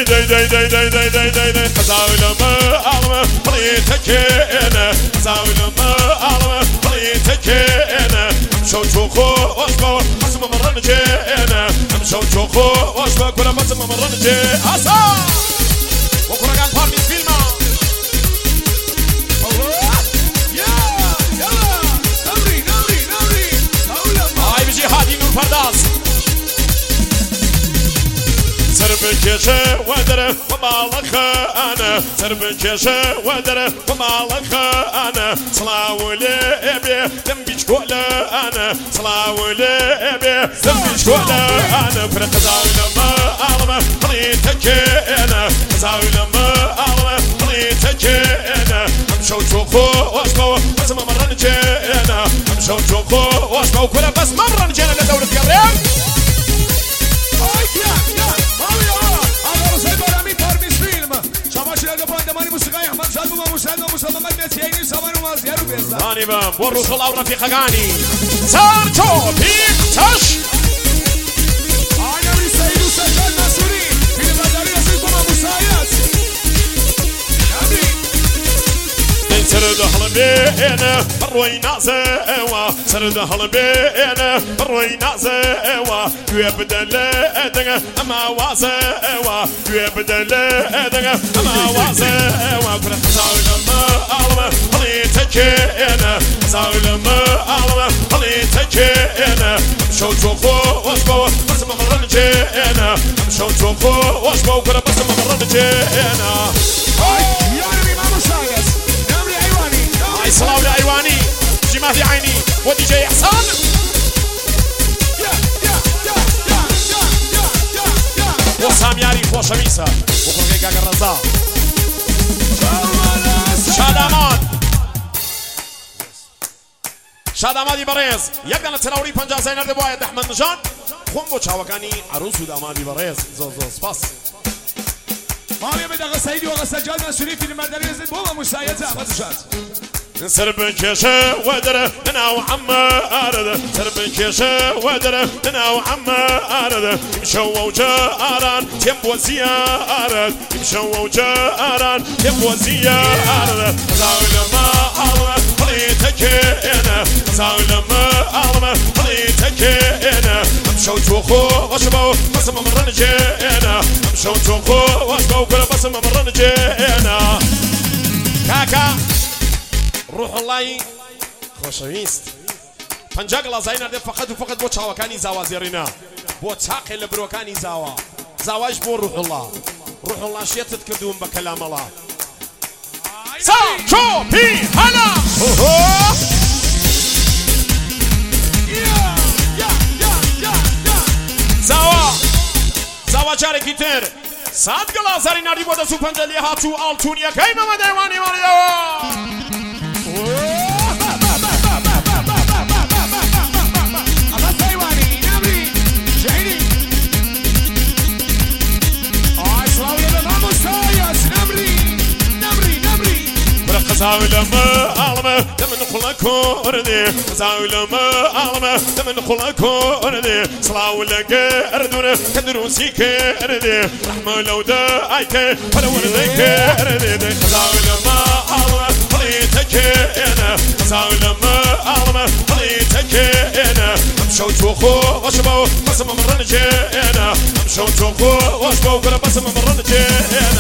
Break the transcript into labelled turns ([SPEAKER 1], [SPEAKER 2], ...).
[SPEAKER 1] قزاولما ألما بليتك أنا قزاولما ألما بليتك أنا أمشو تشوخو واسمو حسب مرن جينا أمشو تشوخو واسمو كنا بس مرن جي أسا وكرجان بارميز فيلما هاي بيجي هادي نور فرداس سربكيشة ودره ومالك أنا سربكيشة ودره ومالك أنا صلاولي أبي دمبيش كولا أنا صلاولي أبي دمبيش كولا أنا فرق زاولما ألما خليتك أنا زاولما ألما خليتك أنا أمشو تشوفو واسمو بس ما مرن جينا أمشو تشوفو واسمو كلا بس ما مرن جينا لدولة قريب هاني بام والروس الله ورفيق غاني سارتو بيك تش
[SPEAKER 2] أنا من سيد وسجل ناصري في المداري يسيكم أبو سايس
[SPEAKER 1] سرد هلبينا بروينا زوا سرد هلبينا بروينا زوا يبدل أدنى أما وازوا يبدل أدنى أما وازوا كل زاولما ألما خليتك أنا زاولما ألما خليتك أنا مشو تشوفو واسمو بس ما مرن جينا مشو تشوفو واسمو كل بس ما مرن جينا سلام الأيواني جماعة في عيني ودي جاي حسان وسام ياري خوش ميسا وكل جاي الرزاق شادامادي بريز يقدر تراوري بنجا زينر دبوايد أحمد نجان خون بو چاوكاني عروس ودامادي بريز زوز سباس
[SPEAKER 2] مامي بدأ سعيد وغسجال نسوري في المداري يزيد بوما مسايدة أحمد نجان
[SPEAKER 1] سربكيشة ودره أنا وعم أرد سربكيشة ودره أنا وعم أرد يمشوا وجاران يبوا زيارة يمشوا وجاران يبوا زيارة زاولما ألما خليتك أنا زاولما ألما خليتك أنا مشوا توخو واشبوا بس ما مرن جينا مشوا توخو واشبوا كل بس ما مرن جينا كاكا روح الله خوشويست پنجا گلازای نرده فقط و فقط بو چاوکانی زاوا زیرینا بو چاقی لبروکانی زاواش بو روح الله شیتت کردون بکلام الله سا چو پی هلا زاوا چاره کیتر ساد گلازاری نردی بوده سو پنجلی هاتو آلتونیا که ایمه دیوانی ماریو زاولما ألما دمن خلق أردي زاولما ألما دمن خلق أردي صلاة لك أردنا كدروسي كأردي رحمة لو دايك فلو رديك أردي زاولما ألما خليتك أنا زاولما ألما خليتك أنا أمشو توخو واشبو بس ما مرن جينا أمشو توخو واشبو بس ما مرن جينا